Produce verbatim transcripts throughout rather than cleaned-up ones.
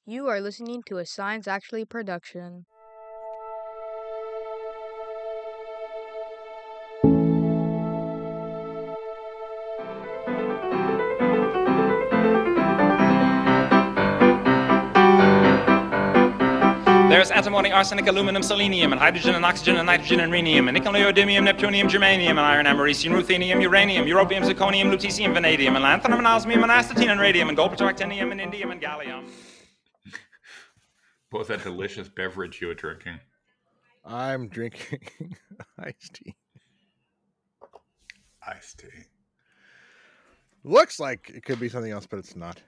You are listening to a Science Actually production. There's antimony, arsenic, aluminum, selenium, and hydrogen, and oxygen, and nitrogen, and rhenium, and nickel, neodymium, neptunium, germanium, and iron, americium, ruthenium, uranium, europium, zirconium, lutetium, vanadium, and lanthanum, and osmium, and astatine, and radium, and gold, actinium, and indium, and gallium. What was that delicious beverage you were drinking? I'm drinking iced tea. Iced tea. Looks like it could be something else, but it's not.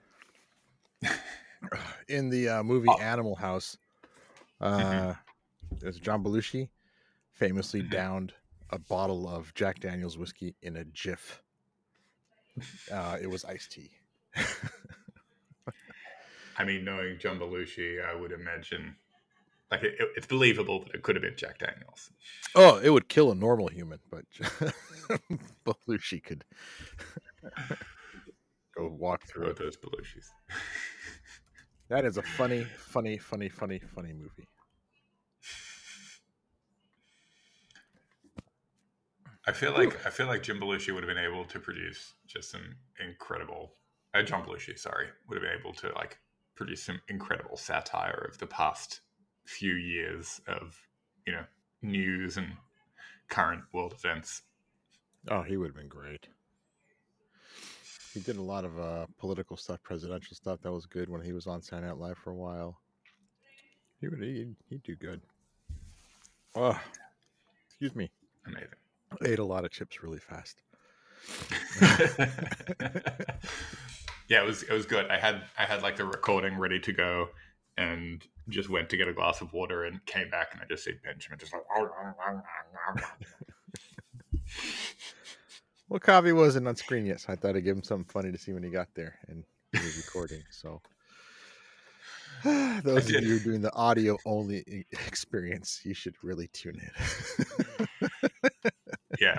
In the uh, movie Oh. Animal House, uh, there's John Belushi famously downed a bottle of Jack Daniel's whiskey in a jiff. Uh, it was iced tea. I mean, knowing John Belushi, I would imagine, like, it, it's believable that it could have been Jack Daniel's. Oh, it would kill a normal human, but Belushi could go walk through Both those Belushis. That is a funny, funny, funny, funny, funny movie. I feel like I feel like Jim Belushi would have been able to produce just some incredible. Uh, John Belushi, sorry, would have been able to like produce some incredible satire of the past few years of you know news and current world events. Oh, he would have been great. He did a lot of uh, political stuff, presidential stuff. That was good when he was on Saturday Night Live for a while. He would he'd, he'd do good. Oh, excuse me. Amazing. I ate a lot of chips really fast. Yeah, it was it was good. I had I had like the recording ready to go, and just went to get a glass of water and came back, and I just see Benjamin just like. Well, Kavi wasn't on screen yet, so I thought I'd give him something funny to see when he got there, and he was recording. So those of you doing the audio only experience, you should really tune in. Yeah.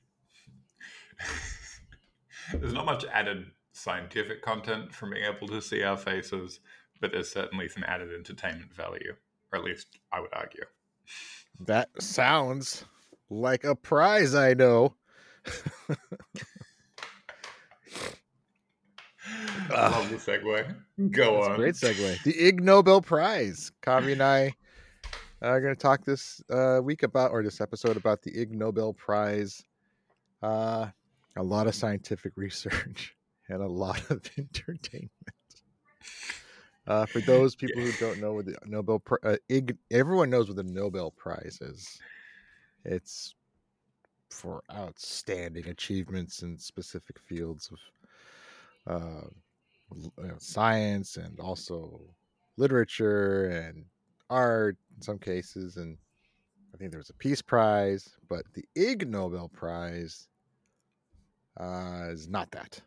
There's not much added scientific content from being able to see our faces, but there's certainly some added entertainment value, or at least I would argue. That sounds like a prize I know. I love the segue. Go That's on. a great segue. The Ig Nobel Prize. Kavi and I are going to talk this uh, week about, or this episode about the Ig Nobel Prize. Uh, a lot of scientific research and a lot of entertainment. Uh, for those people yeah. who don't know what the Nobel uh, Ig, everyone knows what the Nobel Prize is. It's for outstanding achievements in specific fields of uh, science and also literature and art in some cases. And I think there was a Peace Prize, but the Ig Nobel Prize uh, is not that.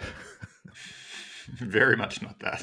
Very much not that.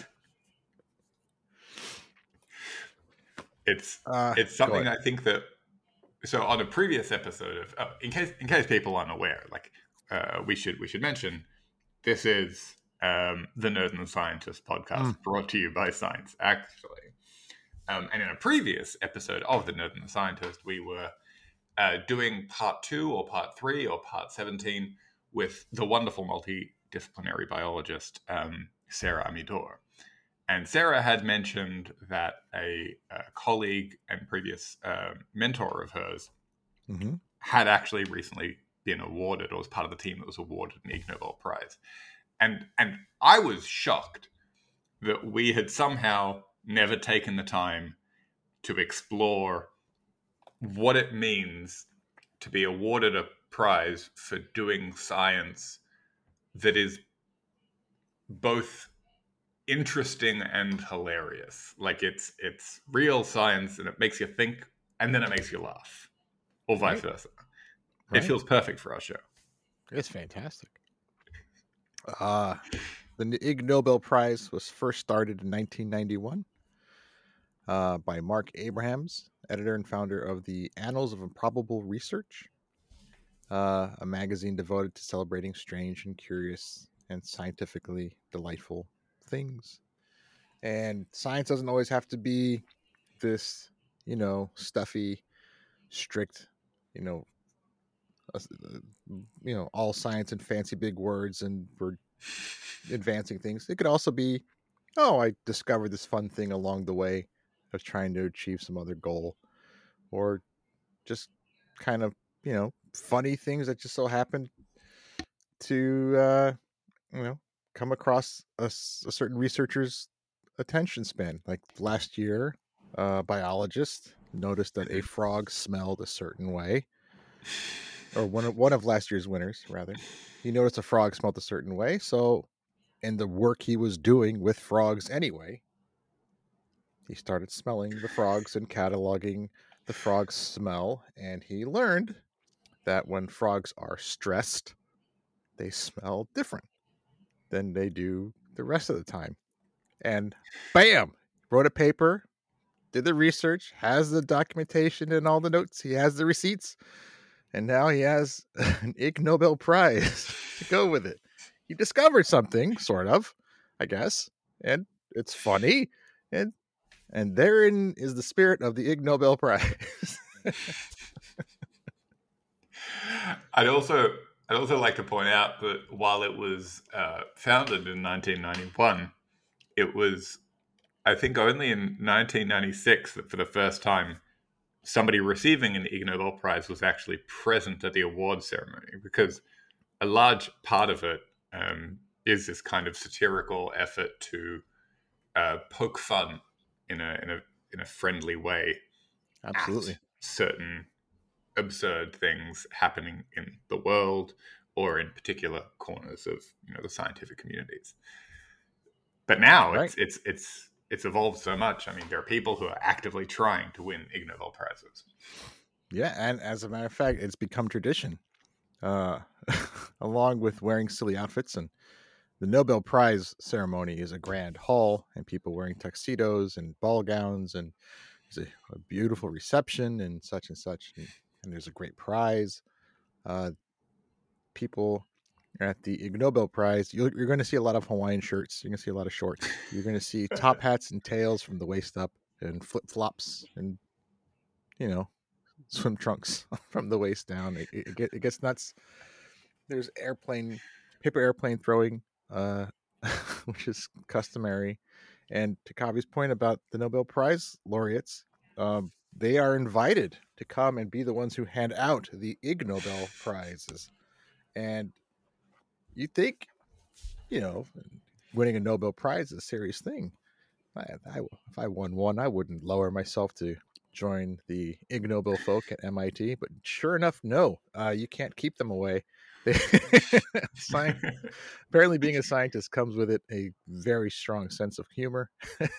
It's uh, it's something I think that. So on a previous episode of, oh, in case in case people aren't aware, like uh, we should we should mention, this is um, the Nerd and the Scientist podcast mm. brought to you by Science Actually. Um, and in a previous episode of the Nerd and the Scientist, we were uh, doing part two or part three or part seventeen with the wonderful multidisciplinary biologist um, Sarah Amidor. And Sarah had mentioned that a, a colleague and previous uh, mentor of hers mm-hmm. had actually recently been awarded, or was part of the team that was awarded an Ig Nobel Prize. And and I was shocked that we had somehow never taken the time to explore what it means to be awarded a prize for doing science that is both interesting and hilarious. Like it's it's real science and it makes you think and then it makes you laugh, or vice right. versa. Right. It feels perfect for our show. It's fantastic. Uh, the Ig Nobel Prize was first started in nineteen ninety-one uh, by Mark Abrahams, editor and founder of the Annals of Improbable Research, uh, a magazine devoted to celebrating strange and curious and scientifically delightful things. And science doesn't always have to be this, you know, stuffy, strict, you know, uh, you know, all science and fancy big words, and we're advancing things. It could also be, oh, I discovered this fun thing along the way of trying to achieve some other goal, or just kind of, you know, funny things that just so happen to, uh, you know, come across a, a certain researcher's attention span. Like last year, a biologist noticed that a frog smelled a certain way, or one of one of last year's winners, rather. He noticed a frog smelled a certain way. So, in the work he was doing with frogs anyway, he started smelling the frogs and cataloging the frog's smell, and he learned that when frogs are stressed, they smell different than they do the rest of the time. And bam, wrote a paper, did the research, has the documentation and all the notes, he has the receipts, and now he has an Ig Nobel Prize to go with it. He discovered something, sort of, I guess, and it's funny, and and therein is the spirit of the Ig Nobel Prize. I'd also I'd also like to point out that while it was uh, founded in nineteen ninety-one, it was, I think, only in nineteen ninety-six that for the first time somebody receiving an Ig Nobel Prize was actually present at the award ceremony, because a large part of it um, is this kind of satirical effort to uh, poke fun in a in a in a friendly way. Absolutely. At certain absurd things happening in the world, or in particular corners of, you know, the scientific communities. But now Right. it's it's it's it's evolved so much. I mean, there are people who are actively trying to win Ig Nobel Prizes. Yeah, and as a matter of fact, it's become tradition. Uh, along with wearing silly outfits, and the Nobel Prize ceremony is a grand hall, and people wearing tuxedos and ball gowns, and there's a, a beautiful reception and such and such, and, and there's a great prize. Uh, people at the Ig Nobel Prize, you're, you're going to see a lot of Hawaiian shirts. You're going to see a lot of shorts. You're going to see top hats and tails from the waist up, and flip flops, and, you know, swim trunks from the waist down. It, it, it gets nuts. There's airplane, paper airplane throwing, uh, which is customary. And to Kavi's point about the Nobel Prize laureates, um, they are invited to come and be the ones who hand out the Ig Nobel Prizes. And you think, you know, winning a Nobel Prize is a serious thing. I, I, if I won one, I wouldn't lower myself to join the Ig Nobel folk at M I T. But sure enough, no, uh, you can't keep them away. Science, apparently, being a scientist comes with it a very strong sense of humor.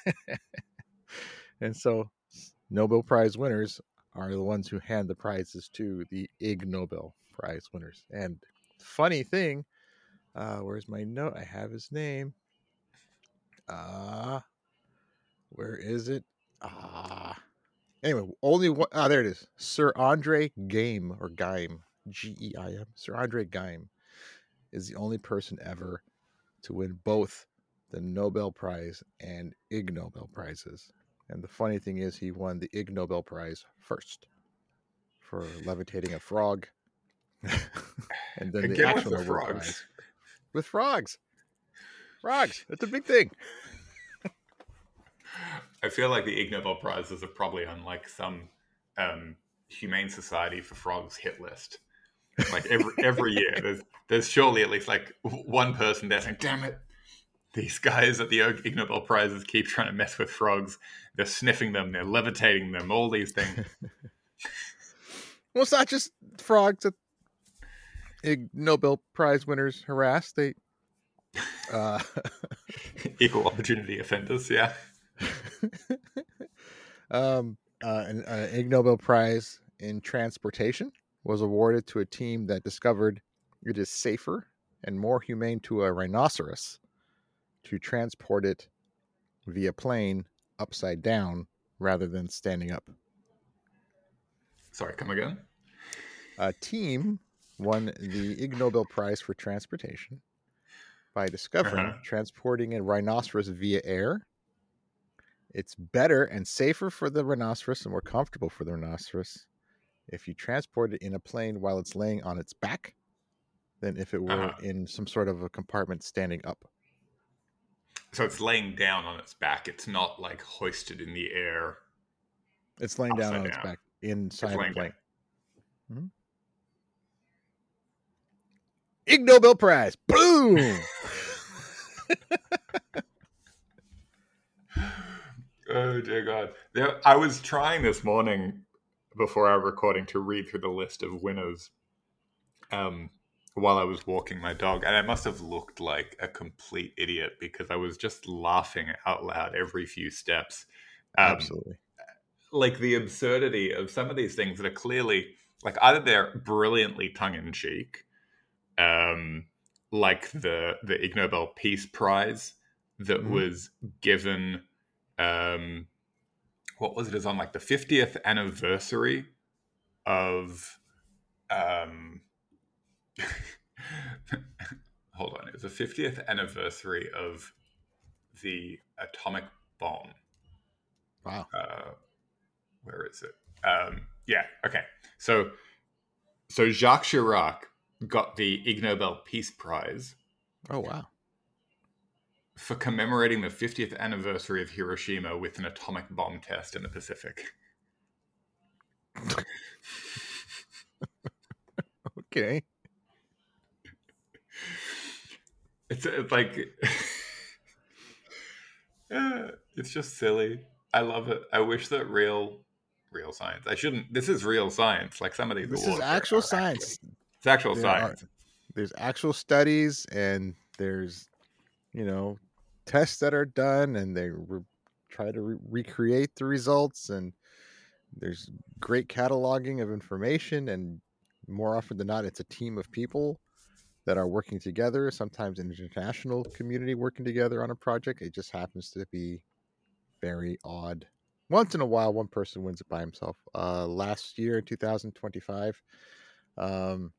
And so Nobel Prize winners are the ones who hand the prizes to the Ig Nobel Prize winners. And funny thing, uh, where's my note? I have his name. Ah, uh, where is it? Ah. Uh, anyway, only one. Ah, there it is. Sir Andre Geim, or Geim, G E I M. Sir Andre Geim is the only person ever to win both the Nobel Prize and Ig Nobel Prizes. And the funny thing is, he won the Ig Nobel Prize first for levitating a frog, and then Again the actual with the Nobel frogs. Prize with frogs. Frogs, that's a big thing. I feel like the Ig Nobel Prizes are probably on like some um, Humane Society for Frogs hit list. Like every every year, there's there's surely at least like one person there saying, "Damn it, these guys at the Ig Nobel Prizes keep trying to mess with frogs. They're sniffing them, they're levitating them, all these things." Well, it's not just frogs that Ig Nobel Prize winners harass. They uh... equal opportunity offenders, yeah. um, uh, an, an Ig Nobel Prize in transportation was awarded to a team that discovered it is safer and more humane to a rhinoceros to transport it via plane upside down rather than standing up. Sorry, come again? A team won the Ig Nobel Prize for transportation by discovering uh-huh. transporting a rhinoceros via air It's better and safer for the rhinoceros and more comfortable for the rhinoceros if you transport it in a plane while it's laying on its back than if it were Uh-huh. in some sort of a compartment standing up. So it's laying down on its back. It's not like hoisted in the air. It's laying down on down. its back inside a plane. Mm-hmm. Ig Nobel Prize. Boom! Oh dear God! There, I was trying this morning before our recording to read through the list of winners um, while I was walking my dog, and I must have looked like a complete idiot because I was just laughing out loud every few steps. Um, Absolutely. Like the absurdity of some of these things that are clearly like either they're brilliantly tongue-in-cheek, um, like the the Ig Nobel Peace Prize that mm-hmm. was given. Um, what was it? It was on like the fiftieth anniversary of. Um, hold on, it was the fiftieth anniversary of the atomic bomb. Wow. Uh, where is it? Um, yeah. Okay. So, so Jacques Chirac got the Ig Nobel Peace Prize. Oh wow. For commemorating the fiftieth anniversary of Hiroshima with an atomic bomb test in the Pacific. Okay. It's, it's like... it's just silly. I love it. I wish that real... Real science. I shouldn't... This is real science. Like some of these This awards is actual are science. Actually, it's actual there science. Are, there's actual studies and there's, you know, tests that are done and they re- try to re- recreate the results, and there's great cataloging of information, and more often than not it's a team of people that are working together, sometimes an international community working together on a project. It just happens to be very odd. Once in a while one person wins it by himself. Uh last year in two thousand twenty-five, um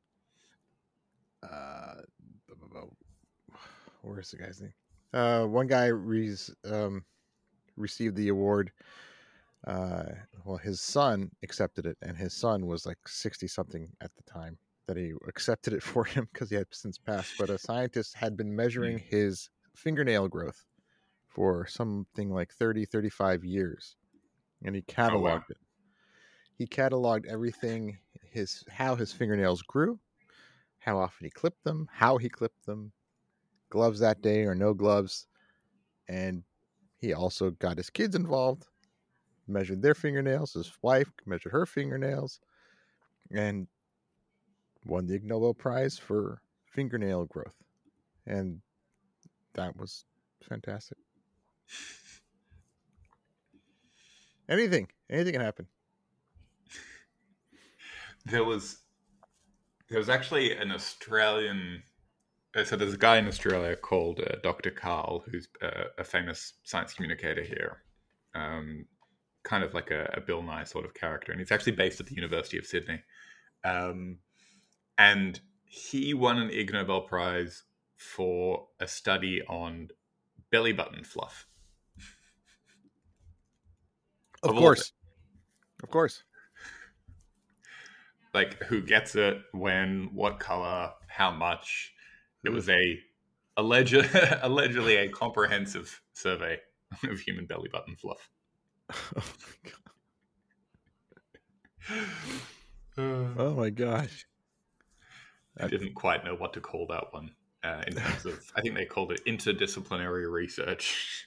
uh where's the guy's name? Uh, one guy re- um, received the award. Uh, well, his son accepted it, and his son was like sixty something at the time that he accepted it for him because he had since passed. But a scientist had been measuring his fingernail growth for something like thirty, thirty-five years, and he cataloged oh, wow. it. He cataloged everything, his how his fingernails grew, how often he clipped them, how he clipped them, gloves that day or no gloves, and he also got his kids involved, measured their fingernails, his wife measured her fingernails, and won the Ig Nobel Prize for fingernail growth. And that was fantastic. Anything, anything can happen. There was, there was actually an Australian... So there's a guy in Australia called uh, Doctor Karl, who's uh, a famous science communicator here, um, kind of like a, a Bill Nye sort of character, and he's actually based at the University of Sydney. Um, and he won an Ig Nobel Prize for a study on belly button fluff. Of, of course. Of course. Like who gets it, when, what color, how much... It was a alleged, allegedly a comprehensive survey of human belly button fluff. Oh my, uh, oh my gosh. I didn't quite know what to call that one uh, in terms of, I think they called it interdisciplinary research.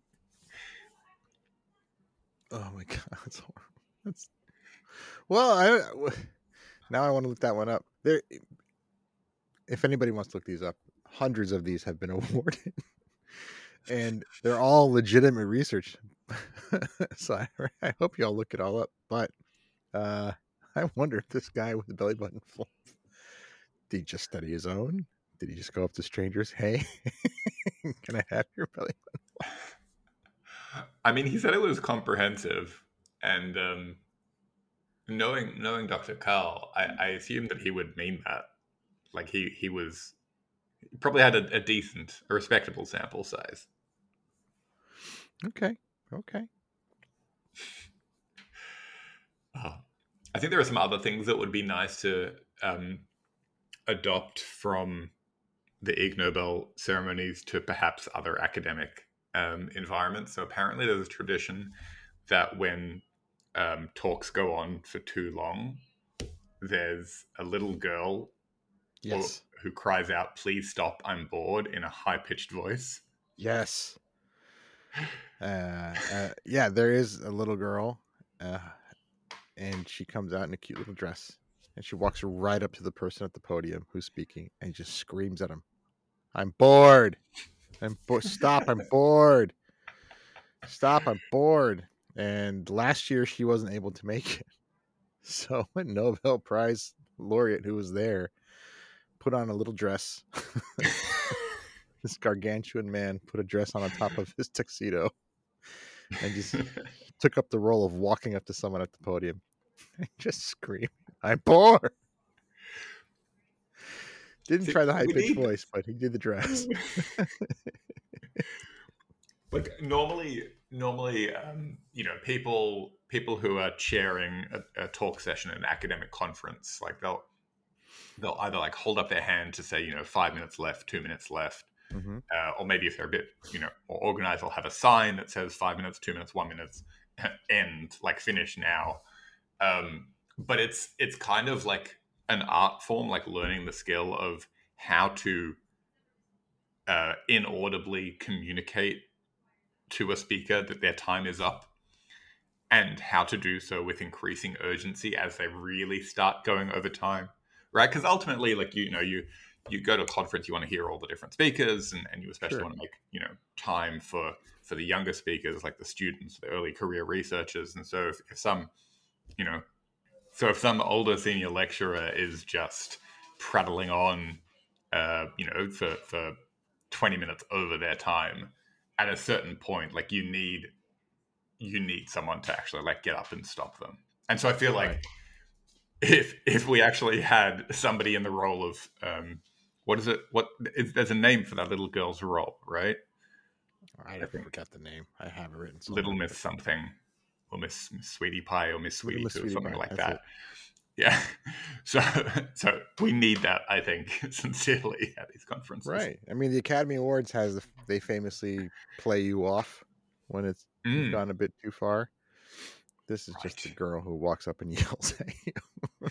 Oh my God. That's horrible. That's... Well, I now I want to look that one up. There. If anybody wants to look these up, hundreds of these have been awarded, and they're all legitimate research. So I, I hope y'all look it all up. But uh, I wonder if this guy with the belly button full, did he just study his own? Did he just go up to strangers? Hey, can I have your belly button full? I mean, he said it was comprehensive, and um, knowing knowing Doctor Karl, I, I assumed that he would mean that. Like he, he was he probably had a, a decent, a respectable sample size. Okay, okay. Oh, I think there are some other things that would be nice to um, adopt from the Ig Nobel ceremonies to perhaps other academic um, environments. So apparently there's a tradition that when um, talks go on for too long, there's a little girl Yes. who, who cries out, "Please stop, I'm bored," in a high-pitched voice. Yes. Uh, uh, yeah, there is a little girl, uh, and she comes out in a cute little dress, and she walks right up to the person at the podium who's speaking and just screams at him, "I'm bored. I'm bo- stop. I'm bored. Stop. I'm bored." And last year she wasn't able to make it. So a Nobel Prize laureate who was there put on a little dress. This gargantuan man put a dress on the top of his tuxedo and just took up the role of walking up to someone at the podium and just scream, "I'm bored." Didn't See, try the high pitched need... voice, but he did the dress. Like normally, normally, um, you know, people people who are chairing a, a talk session at an academic conference, like they'll they'll either like hold up their hand to say, you know, five minutes left, two minutes left, Mm-hmm. uh, or maybe if they're a bit, you know, more organized, they'll have a sign that says five minutes, two minutes, one minute, end, like finish now. Um, but it's it's kind of like an art form, like learning the skill of how to uh, inaudibly communicate to a speaker that their time is up, and how to do so with increasing urgency as they really start going over time, right? Because ultimately, like, you know, you you go to a conference, you want to hear all the different speakers, and, and you especially Sure. want to make, you know, time for for the younger speakers, like the students, the early career researchers. And so if, if some, you know, so if some older senior lecturer is just prattling on, uh, you know, for, for twenty minutes over their time, at a certain point, like you need you need someone to actually like get up and stop them. And so I feel like Right. if if we actually had somebody in the role of um, what is it? What is, there's a name for that little girl's role, right? I, I forgot the name. I have it written somewhere. Little Miss something, or Miss, Miss Sweetie Pie, or Miss Sweetie Miss Poo, Sweetie something Pie, like that's that. it. Yeah. So so we need that, I think, sincerely at these conferences. Right. I mean, the Academy Awards has the, they famously play you off when it's Mm. gone a bit too far. This is Right. just a girl who walks up and yells at you.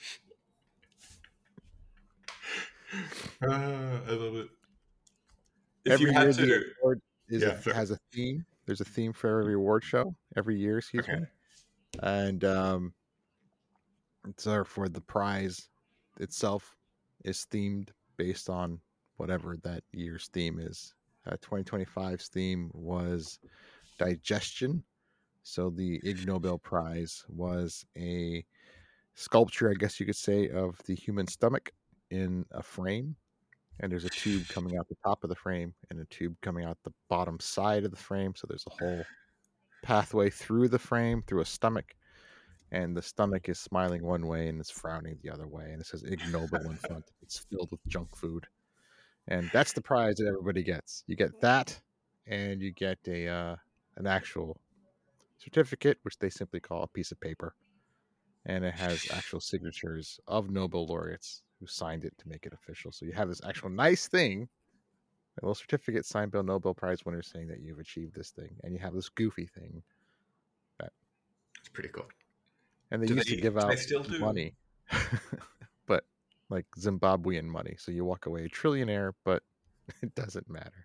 uh, I love it. If Every you had year to, the award is yeah, a, has a theme. There's a theme for every award show every year. Excuse okay. me. And um, so for the prize itself is themed based on whatever that year's theme is. Uh, twenty twenty-five's theme was digestion. So the Ig Nobel Prize was a sculpture, I guess you could say, of the human stomach in a frame. And there's a tube coming out the top of the frame and a tube coming out the bottom side of the frame. So there's a whole pathway through the frame, through a stomach. And the stomach is smiling one way and it's frowning the other way. And it says Ig Nobel in front. It's filled with junk food. And that's the prize that everybody gets. You get that, and you get a uh, an actual certificate, which they simply call a piece of paper. And it has actual signatures of Nobel laureates who signed it to make it official. So you have this actual nice thing, a little certificate signed by Nobel Prize winners saying that you've achieved this thing. And you have this goofy thing. That, It's pretty cool. and they Do used they, to give do out they still do money, but like Zimbabwean money. So you walk away a trillionaire, but it doesn't matter.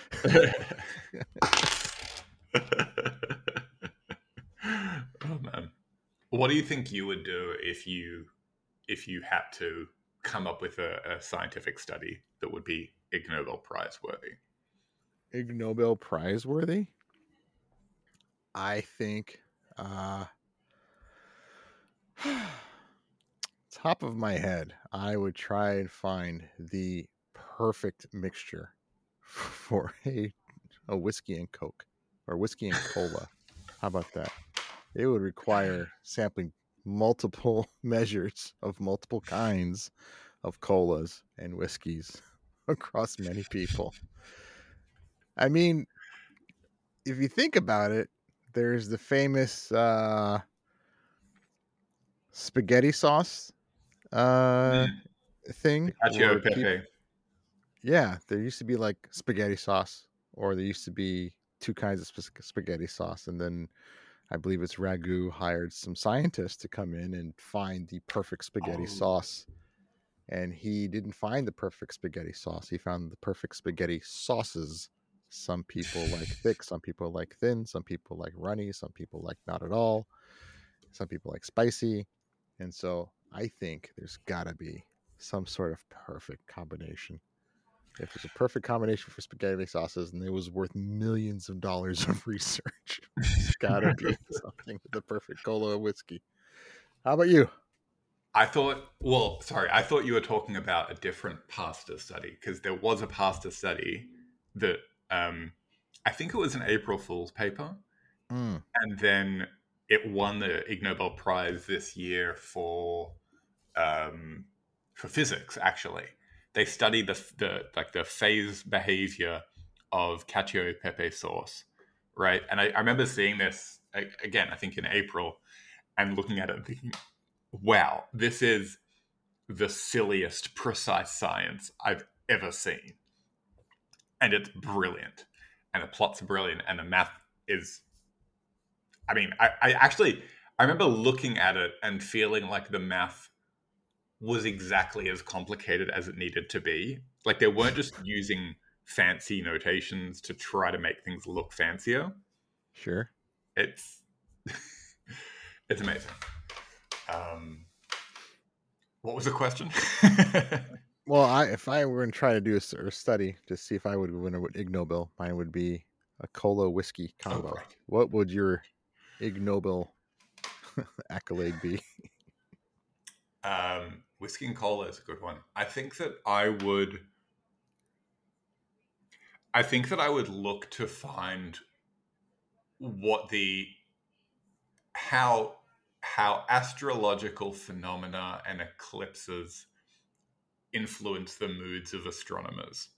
Oh man, what do you think you would do if you if you had to come up with a, a scientific study that would be Ig Nobel Prize worthy? Ig Nobel Prize worthy? I think uh top of my head, I would try and find the perfect mixture for a a whiskey and Coke or whiskey and cola. How about that? It would require sampling multiple measures of multiple kinds of colas and whiskeys across many people. I mean, if you think about it, there's the famous uh, spaghetti sauce uh, Mm. thing. Cacio Pepe. People, yeah, there used to be like spaghetti sauce, or there used to be two kinds of sp- spaghetti sauce, and then I believe it's Ragu hired some scientists to come in and find the perfect spaghetti Oh. sauce. And he didn't find the perfect spaghetti sauce. He found the perfect spaghetti sauces. Some people like thick, some people like thin, some people like runny, some people like not at all, some people like spicy. And so I think there's got to be some sort of perfect combination. If there's a perfect combination for spaghetti sauces and it was worth millions of dollars of research, there's got to be something with the perfect cola whiskey. How about you? I thought, well, sorry, I thought you were talking about a different pasta study, because there was a pasta study that um, I think it was an April Fool's paper. Mm. And then it won the Ig Nobel Prize this year for um, for physics. Actually, they studied the the like the phase behavior of cacio e pepe sauce, right? And I, I remember seeing this again. I think in April, and looking at it and thinking, "Wow, this is the silliest precise science I've ever seen," and it's brilliant, and the plots are brilliant, and the math is. I mean, I, I actually, I remember looking at it and feeling like the math was exactly as complicated as it needed to be. Like they weren't just using fancy notations to try to make things look fancier. Sure. It's, it's amazing. Um, what was the question? Well, I if I were going to try to do a, a study to see if I would win an Ig Nobel, mine would be a cola whiskey combo. Oh, right. What would your Ig Nobel accolade be? Um, whiskey and cola is a good one. I think that I would. I think that I would look to find what the how how astrological phenomena and eclipses influence the moods of astronomers.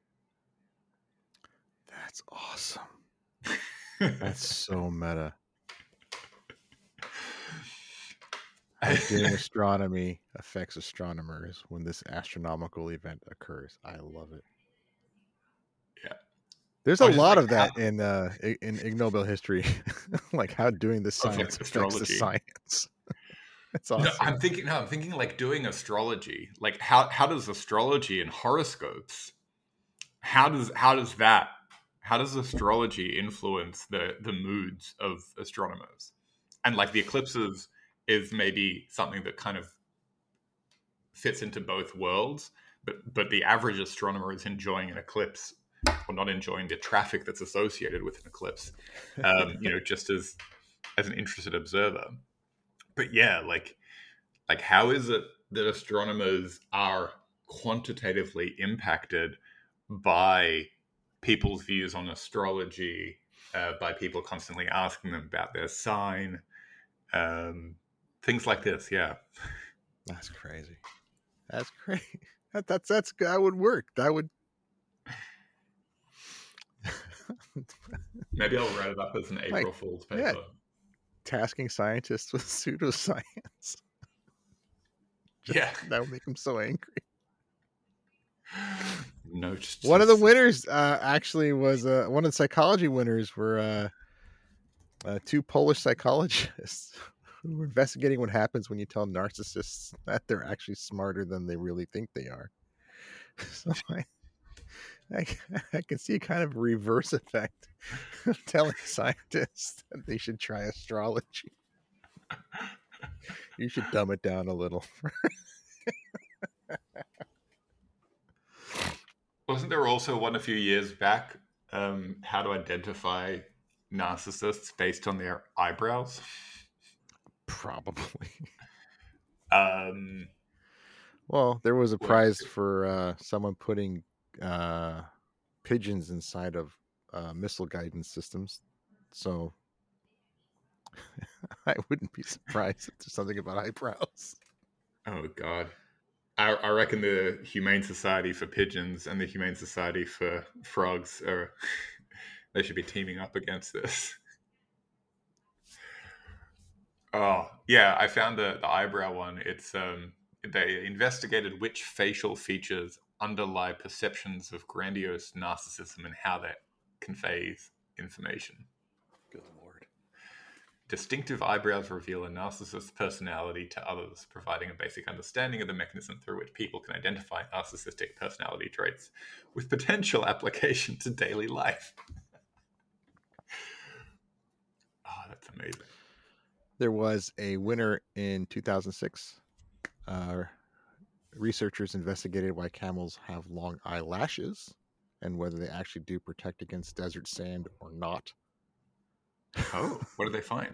That's awesome. That's so meta. How doing astronomy affects astronomers when this astronomical event occurs. I love it. Yeah. There's a lot like of that how, in uh, in Ig Nobel history, like how doing the science like affects the science. That's awesome. No, I'm thinking. No, I'm thinking like doing astrology. Like how how does astrology and horoscopes? How does how does that? How does astrology influence the the moods of astronomers? And like the eclipses is maybe something that kind of fits into both worlds, but but the average astronomer is enjoying an eclipse, or not enjoying the traffic that's associated with an eclipse. Um, you know, just as as an interested observer. But yeah, like like how is it that astronomers are quantitatively impacted by people's views on astrology, uh, by people constantly asking them about their sign, um, things like this? Yeah, that's crazy. That's crazy. That, that's that's that would work. That would. Maybe I'll write it up as an April like, Fool's paper. Yeah. Tasking scientists with pseudoscience. Just, yeah, that would make them so angry. No, just one of the winners uh, actually was uh, one of the psychology winners were uh, uh, two Polish psychologists who were investigating what happens when you tell narcissists that they're actually smarter than they really think they are. So I, I, I can see a kind of reverse effect of telling scientists that they should try astrology. You should dumb it down a little. Wasn't there also one a few years back, um, how to identify narcissists based on their eyebrows? Probably. Um, well, there was a prize for uh, someone putting uh, pigeons inside of uh, missile guidance systems. So I wouldn't be surprised if there's something about eyebrows. Oh, God. I, I reckon the Humane Society for Pigeons and the Humane Society for Frogs are, they should be teaming up against this. Oh, yeah, I found the, the eyebrow one. It's um, they investigated which facial features underlie perceptions of grandiose narcissism and how that conveys information. Good Lord. Distinctive eyebrows reveal a narcissist's personality to others, providing a basic understanding of the mechanism through which people can identify narcissistic personality traits with potential application to daily life. Oh, that's amazing. There was a winner in two thousand six. Uh, researchers investigated why camels have long eyelashes and whether they actually do protect against desert sand or not. Oh, what did they find?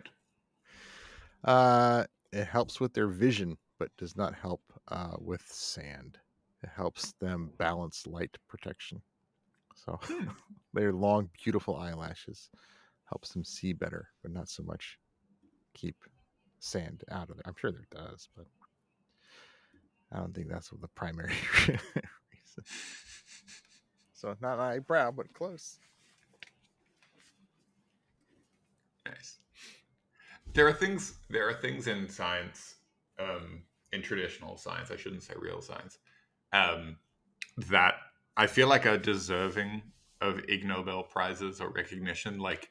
Uh, it helps with their vision, but does not help uh, with sand. It helps them balance light protection. So Hmm. their long, beautiful eyelashes helps them see better, but not so much keep sand out of there. I'm sure there does, but I don't think that's what the primary reason. So not an eyebrow, but close. Nice. There are things. There are things in science, um, in traditional science. I shouldn't say real science, um, that I feel like are deserving of Ig Nobel prizes or recognition. Like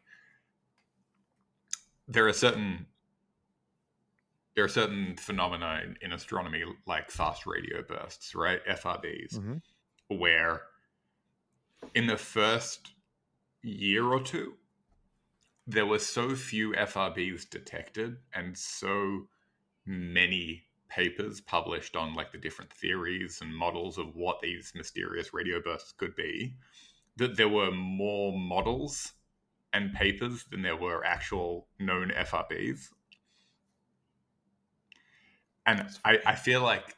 there are certain there are certain phenomena in, in astronomy, like fast radio bursts, right? F R Bs, Mm-hmm. where in the first year or two, there were so few F R Bs detected and so many papers published on like the different theories and models of what these mysterious radio bursts could be, that there were more models and papers than there were actual known F R Bs. And I, I feel like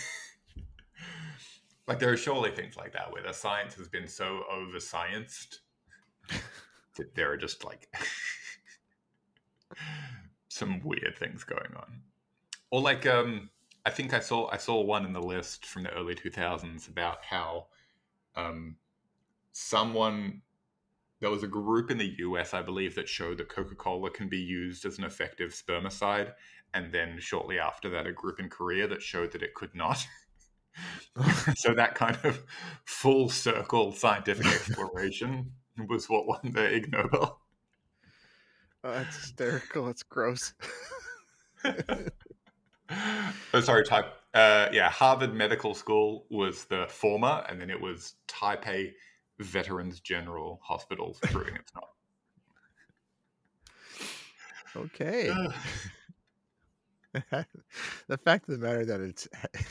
like there are surely things like that where the science has been so over scienced that there are just like some weird things going on. Or like um I think I saw I saw one in the list from the early two thousands about how um someone there was a group in the U S, I believe, that showed that Coca-Cola can be used as an effective spermicide, and then shortly after that a group in Korea that showed that it could not. So that kind of full circle scientific exploration was what won the Ig Nobel. Oh, that's hysterical. That's gross. Oh, sorry, type. Uh, yeah, Harvard Medical School was the former, and then it was Taipei Veterans General Hospital, proving it's not. Okay. The fact of the matter that it's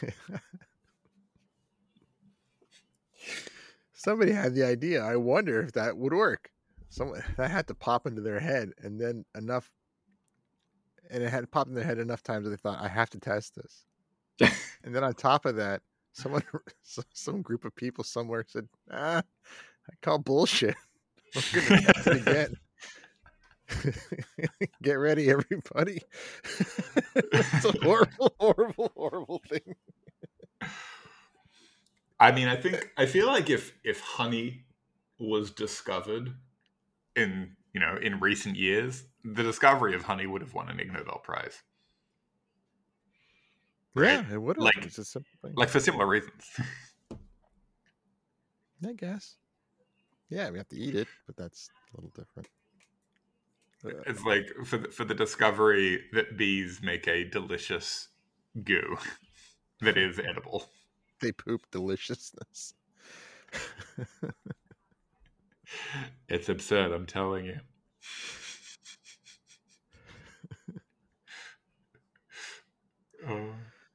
somebody had the idea. I wonder if that would work. Someone that had to pop into their head, and then enough, and it had popped in their head enough times that they thought, I have to test this. And then on top of that, someone, some group of people somewhere said, ah, I call bullshit. We're going to test it again. Get ready, everybody. It's a horrible, horrible, horrible thing. I mean, I think I feel like if if honey was discovered in you know in recent years, the discovery of honey would have won an Ig Nobel Prize. Right? Yeah, it would have. Like, it's a simple thing. Like for similar reasons. I guess. Yeah, we have to eat it, but that's a little different. It's like for the, for the discovery that bees make a delicious goo that is edible. They poop deliciousness. It's absurd, I'm telling you. Oh.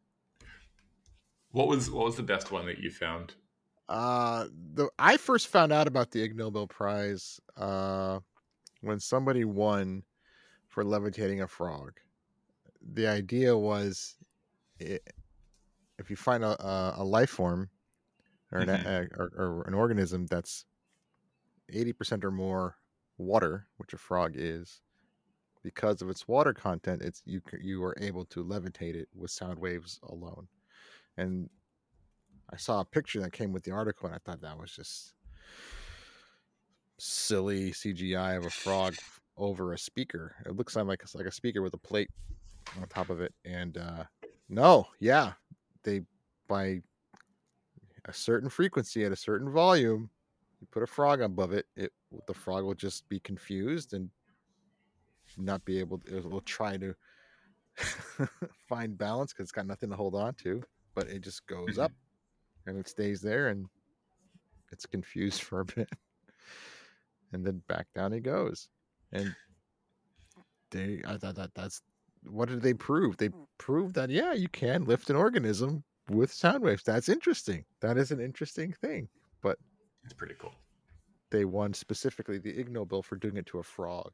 What was what was the best one that you found? Uh, the I first found out about the Ig Nobel Prize uh, when somebody won for levitating a frog. The idea was, it, if you find a, a, a life form or an, mm-hmm. a, or, or an organism that's eighty percent or more water, which a frog is, because of its water content, it's you you are able to levitate it with sound waves alone. And I saw a picture that came with the article, and I thought that was just silly C G I of a frog over a speaker. It looks like it's like a speaker with a plate on top of it. And uh, no, yeah, they by a certain frequency at a certain volume, you put a frog above it, it the frog will just be confused and not be able to, it will try to find balance because it's got nothing to hold on to, but it just goes Mhm. up and it stays there and it's confused for a bit. And then back down it goes. And they I thought that that's what did they prove? They proved that yeah, you can lift an organism with sound waves. That's interesting. That is an interesting thing. But It's pretty cool. they won specifically the Ig Nobel for doing it to a frog.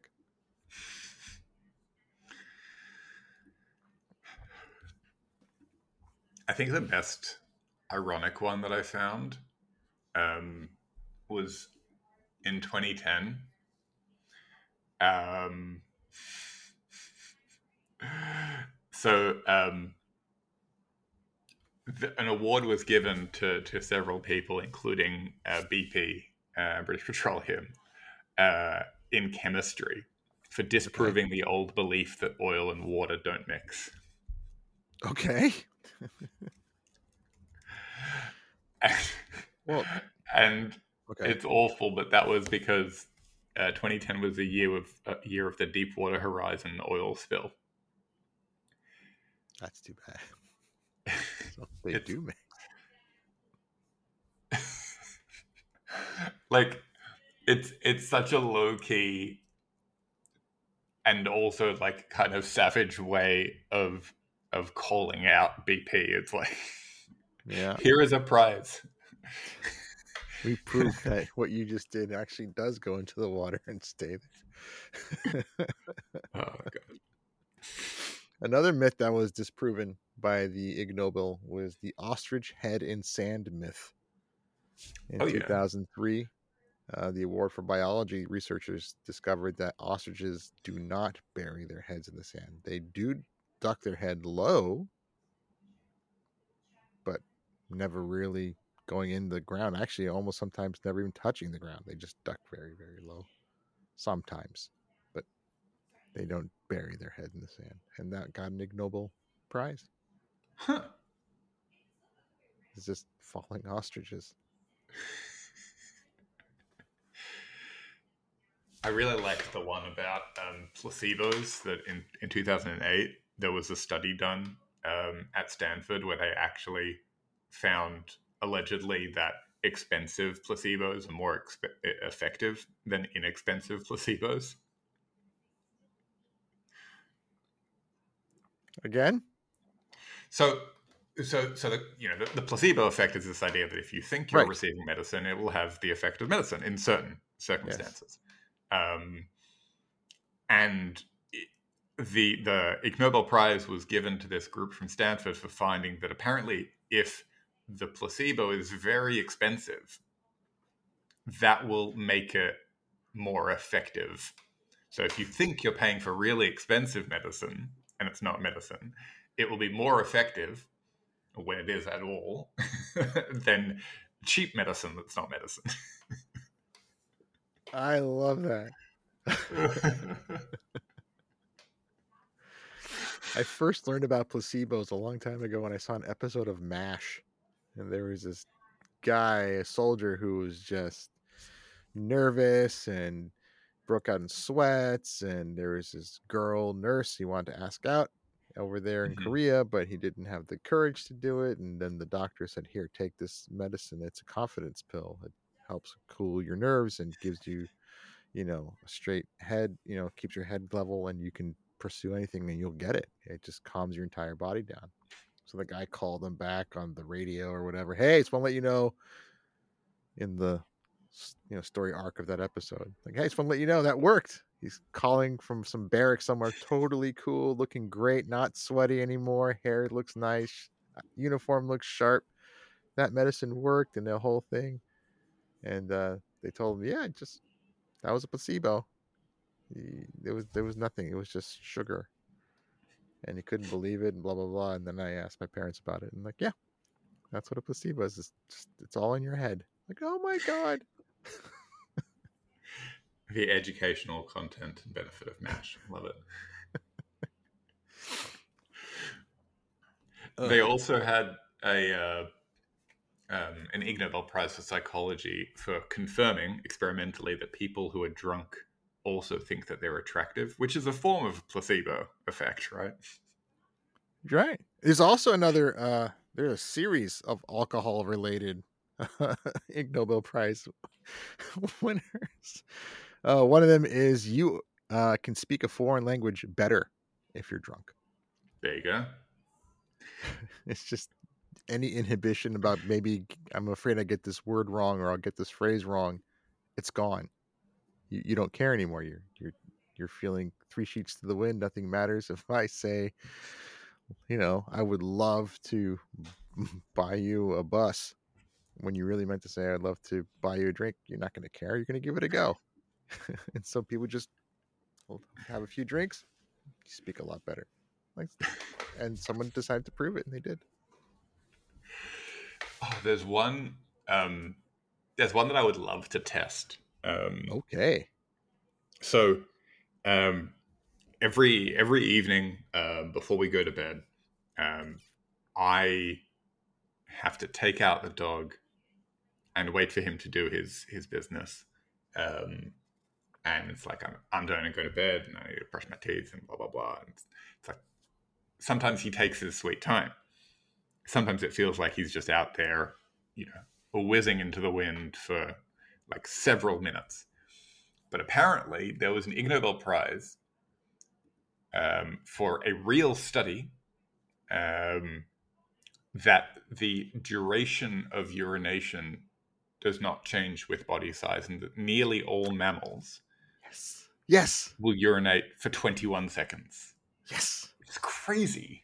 I think the best ironic one that I found um, was in twenty ten. Um, so um, the, an award was given to, to several people, including uh, B P, uh, British Petroleum, uh, in chemistry for disproving okay. the old belief that oil and water don't mix. Okay. well, and okay. It's awful, but that was because uh, twenty ten was a year of a year of the Deepwater Horizon oil spill. That's too bad. So they do mix. Like, it's it's such a low key and also like kind of savage way of of calling out B P. It's like, yeah, here is a prize. We proved that what you just did actually does go into the water and stay there. Oh, God. Another myth that was disproven by the Ig Nobel was the ostrich head in sand myth. In oh, two thousand three, yeah. uh, the award for biology researchers discovered that ostriches do not bury their heads in the sand. They do duck their head low, but never really going in the ground. Actually, almost sometimes never even touching the ground. They just duck very, very low. Sometimes, but they don't bury their head in the sand. And that got an Ig Nobel Prize. Huh. It's just falling ostriches. I really liked the one about um, placebos that in, in two thousand eight, there was a study done um, at Stanford where they actually found allegedly that expensive placebos are more exp- effective than inexpensive placebos. Again? So, so, so the you know the, the placebo effect is this idea that if you think you're right. receiving medicine, it will have the effect of medicine in certain circumstances. Yes. Um, and the the Ig Nobel Prize was given to this group from Stanford for finding that apparently if the placebo is very expensive, that will make it more effective. So if you think you're paying for really expensive medicine and it's not medicine, it will be more effective, when it is at all, than cheap medicine that's not medicine. I love that. I first learned about placebos a long time ago when I saw an episode of MASH. And there was this guy, a soldier, who was just nervous and broke out in sweats. And there was this girl nurse he wanted to ask out over there in mm-hmm. Korea, but he didn't have the courage to do it. And then the doctor said, here, take this medicine. It's a confidence pill. It helps cool your nerves and gives you, you know, a straight head, you know, keeps your head level and you can pursue anything and you'll get it. It just calms your entire body down. So the guy called him back on the radio or whatever. Hey, just want to let you know in the, you know, story arc of that episode. Like, hey, just want to let you know that worked. He's calling from some barracks somewhere, totally cool, looking great, not sweaty anymore. Hair looks nice. Uniform looks sharp. That medicine worked and the whole thing. And uh, they told him, yeah, just that was a placebo. He, there was there was nothing. It was just sugar. And he couldn't believe it and blah, blah, blah. And then I asked my parents about it. And like, yeah, that's what a placebo is. It's just, it's all in your head. Like, oh my God. The educational content and benefit of MASH. Love it. they also had a uh, um, an Ig Nobel Prize for psychology for confirming experimentally that people who are drunk also think that they're attractive, which is a form of placebo effect, right? Right. There's also another. Uh, there's a series of alcohol-related Ig Nobel Prize winners. Uh, one of them is you uh, can speak a foreign language better if you're drunk. There you go. It's just any inhibition about maybe I'm afraid I get this word wrong or I'll get this phrase wrong. It's gone. You you don't care anymore. You're you're you're feeling three sheets to the wind. Nothing matters if I say, you know, I would love to buy you a bus when you really meant to say I'd love to buy you a drink. You're not going to care. You're going to give it a go. And so people just have a few drinks, you speak a lot better. Like, and someone decided to prove it, and they did. Oh, there's one. Um, there's one that I would love to test. Um, okay. So, um, every every evening um, before we go to bed, um, I have to take out the dog and wait for him to do his his business. Um, and it's like I'm I'm going to go to bed and I need to brush my teeth and blah blah blah. And it's, it's like sometimes he takes his sweet time. Sometimes it feels like he's just out there, you know, whizzing into the wind for like several minutes. But apparently there was an Ig Nobel Prize um, for a real study um, that the duration of urination does not change with body size, and that nearly all mammals yes yes will urinate for twenty-one seconds. Yes. It's crazy.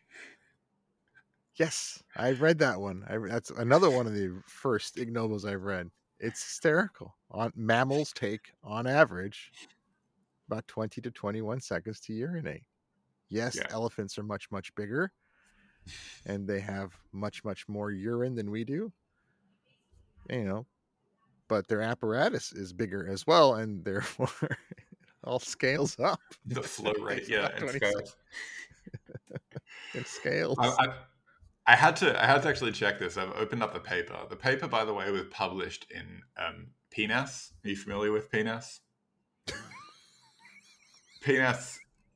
Yes, I read that one. I, that's another one of the first Ig Nobels I've read. It's hysterical. On mammals take, on average, about twenty to twenty-one seconds to urinate. Yes, yeah. Elephants are much, much bigger, and they have much, much more urine than we do. You know, but their apparatus is bigger as well, and therefore it all scales up. The flow rate, yeah, it scales. It scales. I, I, I had to, I had to actually check this. I've opened up the paper. The paper, by the way, was published in um, P N A S. Are you familiar with P N A S? P N A S.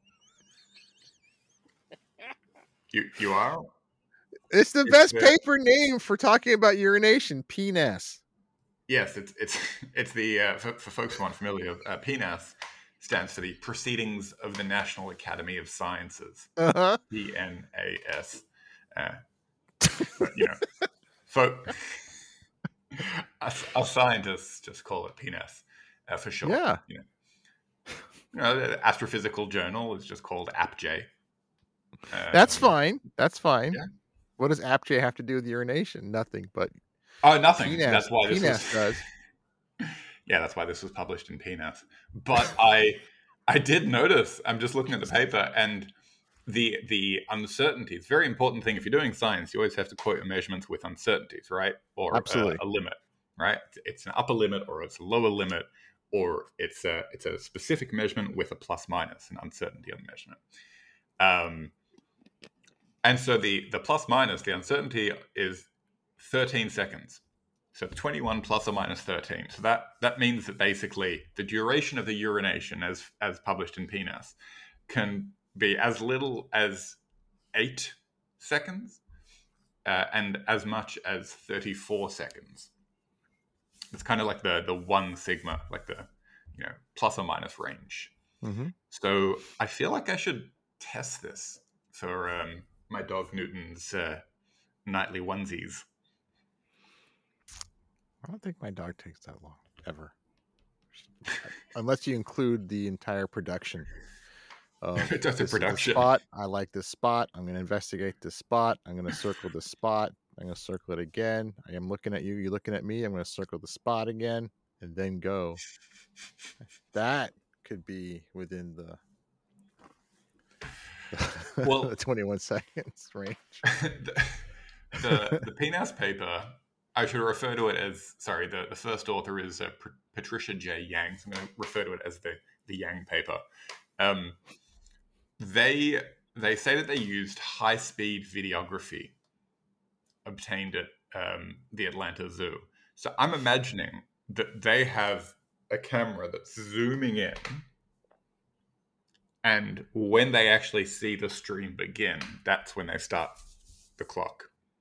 You, you are? It's the it's best the, paper name for talking about urination. P N A S. Yes, it's it's it's the uh, for, for folks who aren't familiar, uh, P N A S stands for the Proceedings of the National Academy of Sciences. Uh-huh. P N A S. Uh, but, you know, folk, us, us scientists just call it P N A S uh, for short. Yeah. You know. You know, the Astrophysical Journal is just called A P J. Um, That's fine. That's fine. Yeah. What does A P J have to do with urination? Nothing, but oh, nothing. P N A S, that's why this P N A S was, does. Yeah, that's why this was published in P N A S. But I, I did notice. I'm just looking at the paper, and the the uncertainties. Very important thing if you're doing science, you always have to quote your measurements with uncertainties, right? Or Absolutely. A, a limit, right? It's an upper limit, or it's a lower limit, or it's a it's a specific measurement with a plus minus, an uncertainty on the measurement. Um. And so the, the plus minus, the uncertainty is thirteen seconds. So twenty-one plus or minus thirteen. So that, that means that basically the duration of the urination, as as published in P N A S, can be as little as eight seconds uh, and as much as thirty-four seconds. It's kind of like the, the one sigma, like the you know plus or minus range. Mm-hmm. So I feel like I should test this for... Um, my dog Newton's uh, nightly onesies. I don't think my dog takes that long, ever. Unless you include the entire production. Of Just the production. Spot. I like this spot. I'm going to investigate this spot. I'm going to circle the spot. I'm going to circle it again. I am looking at you. You're looking at me. I'm going to circle the spot again and then go. That could be within the well, the twenty-one seconds range. the, the the P N A S paper, I should refer to it as, sorry, the, the first author is uh, P- Patricia J. Yang, so I'm going to refer to it as the, the Yang paper. Um, they they say that they used high-speed videography obtained at um, the Atlanta Zoo. So I'm imagining that they have a camera that's zooming in, and when they actually see the stream begin, that's when they start the clock.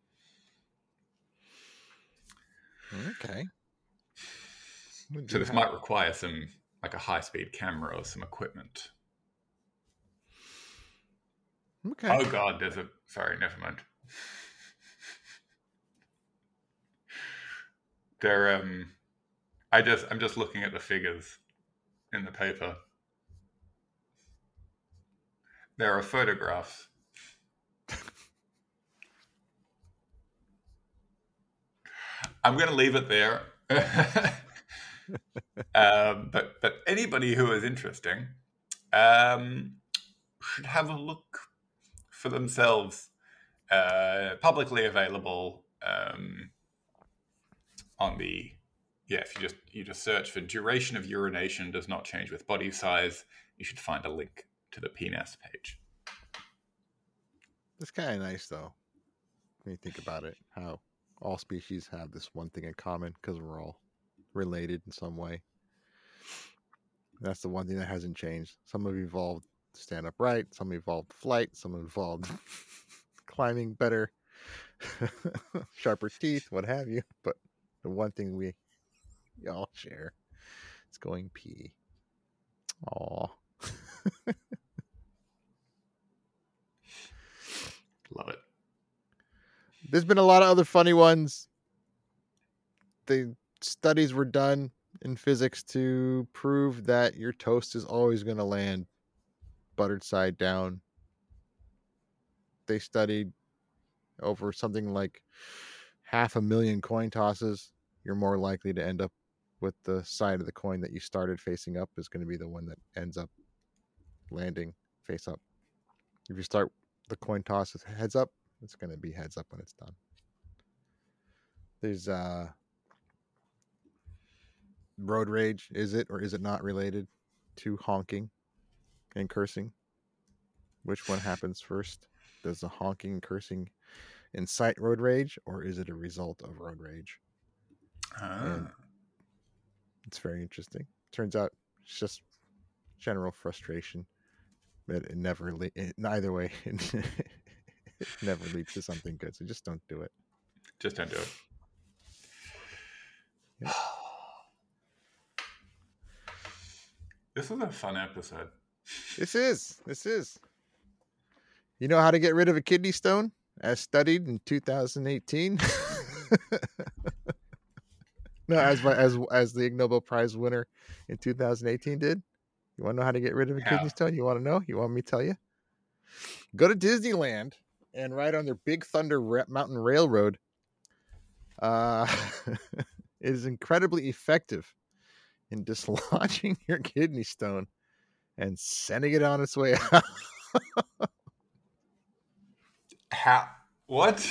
Okay. So this have... might require some, like a high-speed camera or some equipment. Okay. Oh God, there's a. Sorry, never mind. They're um. I just I'm just looking at the figures in the paper. There are photographs. I'm going to leave it there. um, but but anybody who is interesting um, should have a look for themselves. Uh, publicly available um, on the yeah. If you just you just search for duration of urination does not change with body size, you should find a link to the P N A S page. It's kind of nice though, when you think about it, how all species have this one thing in common because we're all related in some way. That's the one thing that hasn't changed. Some have evolved to stand upright, some evolved flight, some evolved climbing better, sharper teeth, what have you. But the one thing we, we all share is going pee. Aw. Love it. There's been a lot of other funny ones. The studies were done in physics to prove that your toast is always going to land buttered side down. They studied over something like half a million coin tosses. You're more likely to end up with the side of the coin that you started facing up is going to be the one that ends up landing face up. If you start the coin toss with heads up, it's going to be heads up when it's done. There's uh, road rage. Is it or is it not related to honking and cursing? Which one happens first? Does the honking and cursing incite road rage, or is it a result of road rage? Ah. It's very interesting. Turns out it's just general frustration, but it never le- it, neither way it, it never leads to something good. So just don't do it. Just don't do it. Yep. This was a fun episode. This is. This is. You know how to get rid of a kidney stone, as studied in two thousand eighteen? No, as as as the Ig Nobel Prize winner in two thousand eighteen did. You want to know how to get rid of a yeah. kidney stone? You want to know? You want me to tell you? Go to Disneyland and ride on their Big Thunder Ra- Mountain Railroad. Uh, it is incredibly effective in dislodging your kidney stone and sending it on its way out. How? What?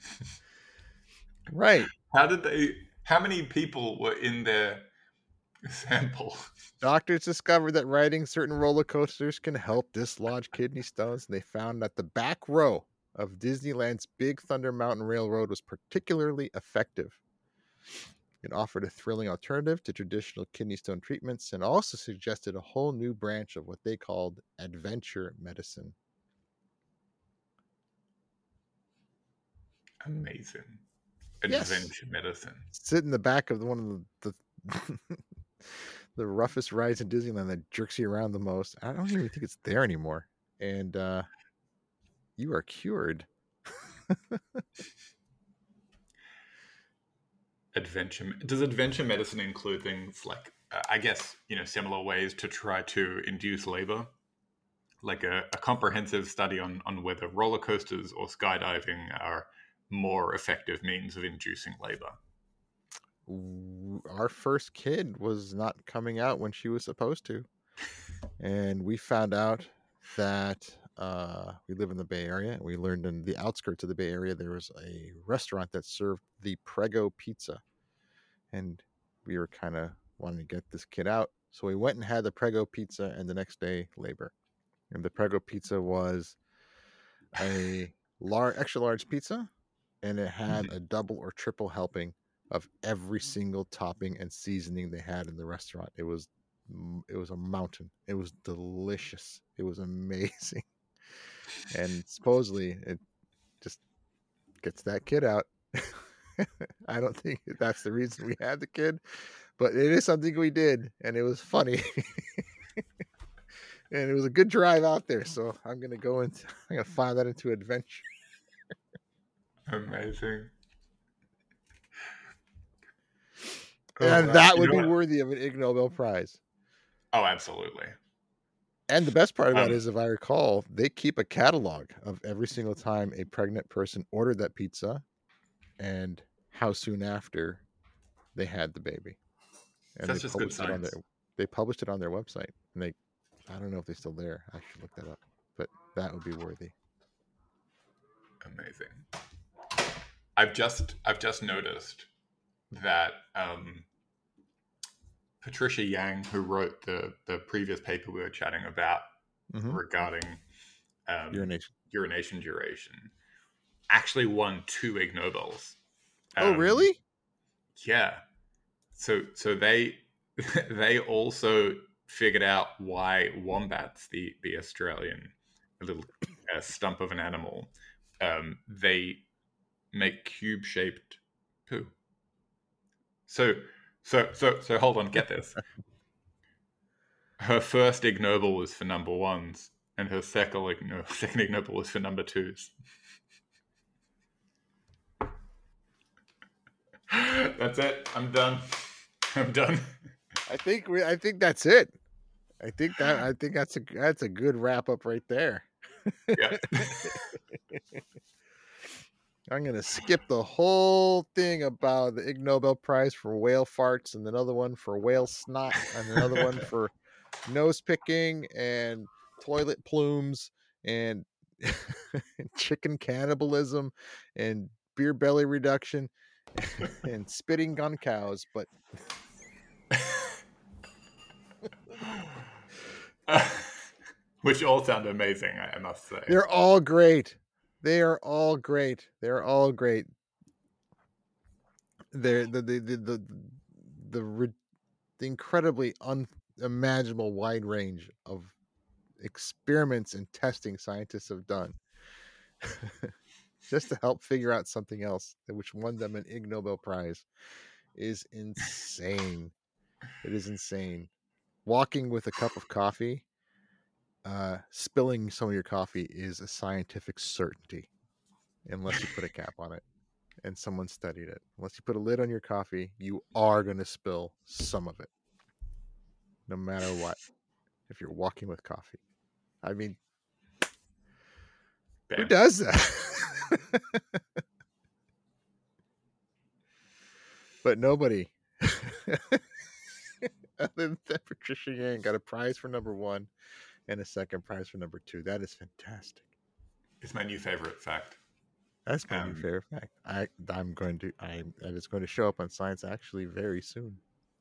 Right. How did they? How many people were in their sample? Doctors discovered that riding certain roller coasters can help dislodge kidney stones, and they found that the back row of Disneyland's Big Thunder Mountain Railroad was particularly effective. It offered a thrilling alternative to traditional kidney stone treatments and also suggested a whole new branch of what they called adventure medicine. Amazing. Adventure yes. medicine. Sit in the back of the, one of the the, the roughest rides in Disneyland that jerks you around the most. I don't even think it's there anymore. And uh, you are cured. Adventure. Does adventure medicine include things like, uh, I guess, you know, similar ways to try to induce labor? Like a, a comprehensive study on, on whether roller coasters or skydiving are more effective means of inducing labor. Our first kid was not coming out when she was supposed to. And we found out that uh, we live in the Bay Area. We learned in the outskirts of the Bay Area, there was a restaurant that served the Prego pizza. And we were kind of wanting to get this kid out. So we went and had the Prego pizza, and the next day, labor. And the Prego pizza was a large, extra large pizza and it had a double or triple helping of every single topping and seasoning they had in the restaurant. It was it was a mountain. It was delicious. It was amazing. And supposedly it just gets that kid out. I don't think that's the reason we had the kid, but it is something we did, and it was funny. And it was a good drive out there, so I'm gonna go into I'm gonna find that into adventure. Amazing. And oh, that would be what? worthy of an Ig Nobel Prize. Oh, absolutely. And the best part about um, it is, if I recall, they keep a catalog of every single time a pregnant person ordered that pizza and how soon after they had the baby. And that's they just good science. On their, they published it on their website. And they, I don't know if they're still there. I should look that up. But that would be worthy. Amazing. I've just I've just noticed that um, Patricia Yang, who wrote the the previous paper we were chatting about mm-hmm. regarding um, urination urination duration, actually won two Ig Nobels. Um, oh, really? Yeah. So so they they also figured out why wombats, the the Australian little uh, stump of an animal, um, they make cube shaped poo. So so so so hold on, get this. Her first Ig Nobel was for number ones, and her second Ig, no, second Ig Nobel was for number twos. That's it. I'm done. I'm done. I think we. I think that's it. I think that. I think that's a. That's a good wrap up right there. Yeah. I'm gonna skip the whole thing about the Ig Nobel Prize for whale farts, and another one for whale snot, and another one for nose picking and toilet plumes and chicken cannibalism and beer belly reduction and spitting on cows, but uh, which all sound amazing, I must say. They're all great. They are all great. They're all great. They're the the the the the, the incredibly unimaginable wide range of experiments and testing scientists have done just to help figure out something else, which won them an Ig Nobel Prize, is insane. It is insane. Walking with a cup of coffee, uh, spilling some of your coffee is a scientific certainty, unless you put a cap on it and someone studied it. Unless you put a lid on your coffee, you are going to spill some of it, no matter what, if you're walking with coffee. I mean, Bam. Who does that? But nobody. Other than Patricia Yang got a prize for number one and a second prize for number two. That is fantastic. It's my new favorite fact. That's my um, new favorite fact. I I'm going to I and it's going to show up on Science Actually very soon.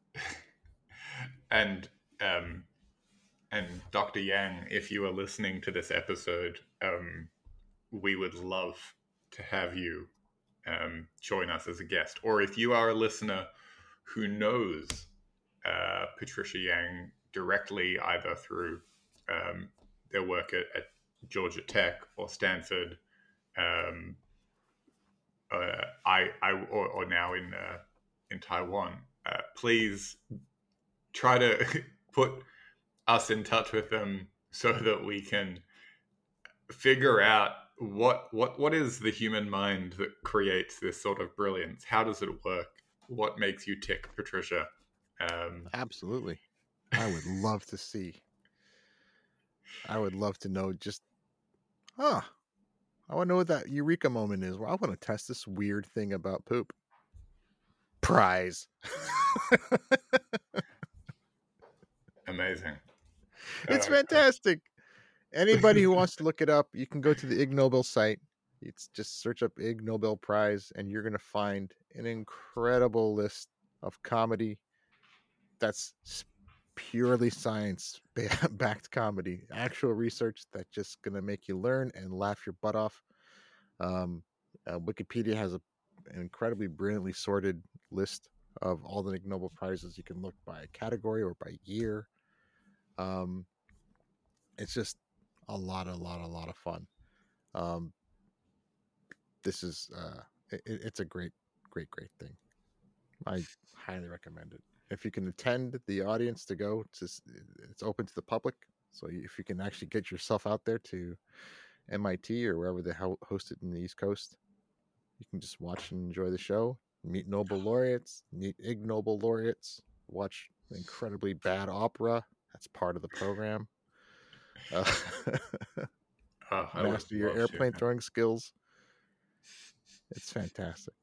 And um and Doctor Yang, if you are listening to this episode, um, we would love to have you um, join us as a guest. Or if you are a listener who knows uh, Patricia Yang directly, either through um, their work at, at Georgia Tech or Stanford, um, uh, I, I or, or now in uh, in Taiwan, uh, please try to put us in touch with them so that we can figure out what what what is the human mind that creates this sort of brilliance. How does it work? What makes you tick, Patricia? Um, Absolutely. I would love to see. I would love to know just, huh, I want to know what that eureka moment is. Well, I want to test this weird thing about poop. Prize. Amazing. It's uh, fantastic. Anybody who wants to look it up, you can go to the Ig Nobel site. It's just search up Ig Nobel Prize, and you're going to find an incredible list of comedy that's purely science-backed comedy, actual research that's just going to make you learn and laugh your butt off. Um, Uh, Wikipedia has a, an incredibly brilliantly sorted list of all the Ig Nobel Prizes. You can look by category or by year. Um, it's just a lot, a lot, a lot of fun. Um, this is uh, it, it's a great, great, great thing. I highly recommend it. If you can attend the audience to go, to, it's open to the public. So if you can actually get yourself out there to M I T or wherever they host it in the East Coast, you can just watch and enjoy the show, meet Nobel laureates, meet Ig Nobel laureates, watch incredibly bad opera. That's part of the program. Uh, oh, master your airplane throwing skills. It's fantastic.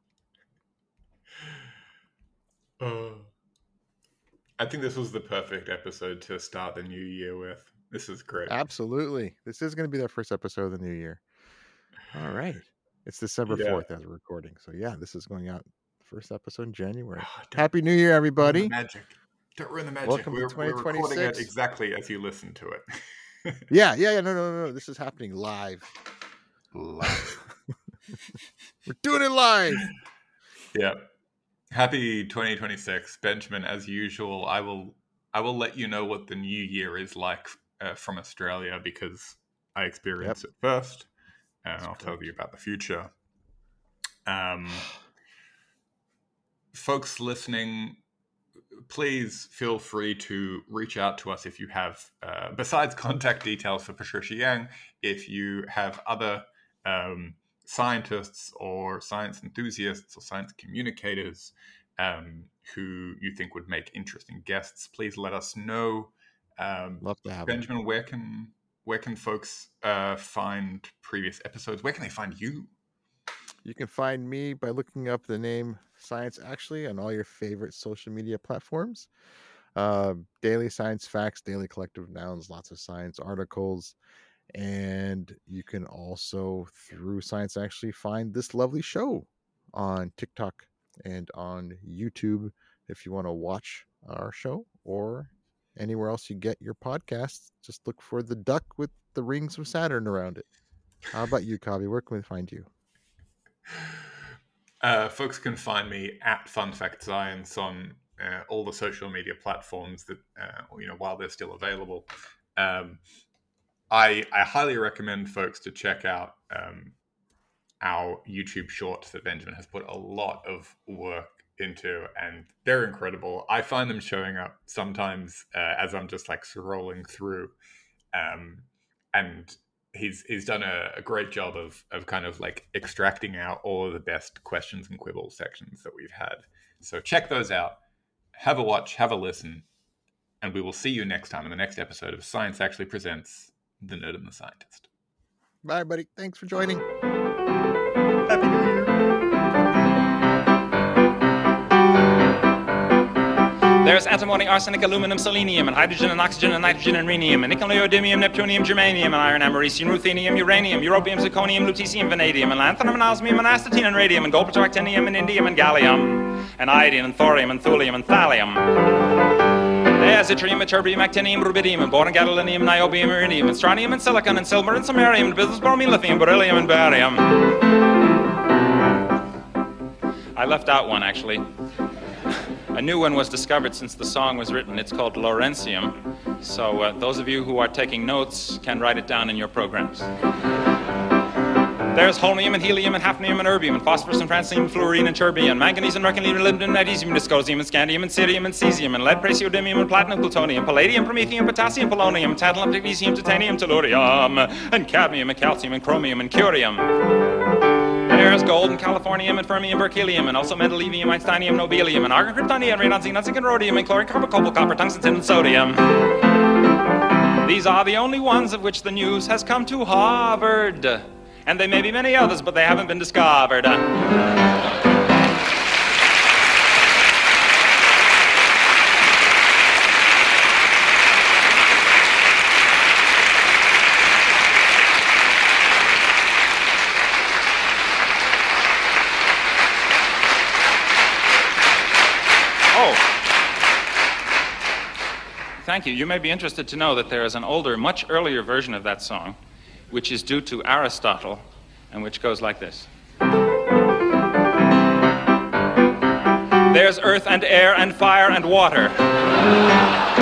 Uh, I think this was the perfect episode to start the new year with. This is great. Absolutely. This is going to be the first episode of the new year. All right. It's December yeah. fourth as we're recording. So, yeah, this is going out first episode in January. Oh, Happy New Year, everybody. Ruin the magic. Don't ruin the magic. Welcome we're, to twenty twenty-six. We're recording it exactly as you listen to it. yeah, yeah, yeah. No, no, no, no. This is happening live. Live. We're doing it live. Yeah. Happy twenty twenty-six, Benjamin. As usual, I will I will let you know what the new year is like uh, from Australia because I experienced yep. it first, and That's I'll great. tell you about the future. Um, folks listening, please feel free to reach out to us if you have, uh, besides contact details for Patricia Yang, if you have other um, scientists or science enthusiasts or science communicators um, who you think would make interesting guests, please let us know. Um, Love to have Benjamin, them. where can where can folks uh, find previous episodes? Where can they find you? You can find me by looking up the name Science Actually on all your favorite social media platforms. Uh, daily science facts, daily collective nouns, lots of science articles. And you can also, through Science Actually, find this lovely show on TikTok and on YouTube if you want to watch our show, or anywhere else you get your podcasts. Just look for the duck with the rings of Saturn around it. How about you, Kavi? Where can we find you? Uh, folks can find me at Fun Fact Science on uh, all the social media platforms that, uh, you know, while they're still available. Um, I, I highly recommend folks to check out um, our YouTube shorts that Benjamin has put a lot of work into, and they're incredible. I find them showing up sometimes uh, as I'm just like scrolling through, um, and he's he's done a, a great job of of kind of like extracting out all of the best questions and quibble sections that we've had. So check those out, have a watch, have a listen, and we will see you next time in the next episode of Science Actually Presents The Nerd and the Scientist. Bye, everybody. Thanks for joining. Happy New Year. There's antimony, arsenic, aluminum, selenium, and hydrogen, and oxygen, and nitrogen, and rhenium, and nickel, neodymium, neptunium, germanium, and iron, americium, ruthenium, uranium, europium, zirconium, lutetium, vanadium, and lanthanum, and osmium, and astatine, and radium, and gold, actinium, and indium, and gallium, and iodine, and thorium, and thulium, and thallium. There's yttrium, ytterbium, actinium, rubidium, and boron, gadolinium, niobium, iridium, and strontium, and silicon, and silver, and samarium, and bismuth, bromine, lithium, beryllium, and barium. I left out one, actually. A new one was discovered since the song was written. It's called Lawrencium. So uh, those of you who are taking notes can write it down in your programs. There's holmium and helium and hafnium and erbium and phosphorus and francium and fluorine and terbium and manganese and mercury and molybdenum and magnesium and dysprosium and scandium and cerium and cesium and lead, praseodymium and platinum, plutonium, palladium, promethium, potassium, polonium, tantalum, magnesium, titanium, tellurium, and cadmium and calcium and chromium and curium. There's gold and californium and fermium, berkelium, and also mendelevium, einsteinium, nobelium, and argon, kryptonium, radon, xenon, zinc, and rhodium, and chlorine, carbon, cobalt, copper, tungsten, tin, and sodium. These are the only ones of which the news has come to Harvard. And there may be many others, but they haven't been discovered. Thank you. You may be interested to know that there is an older, much earlier version of that song, which is due to Aristotle, and which goes like this. There's earth and air and fire and water.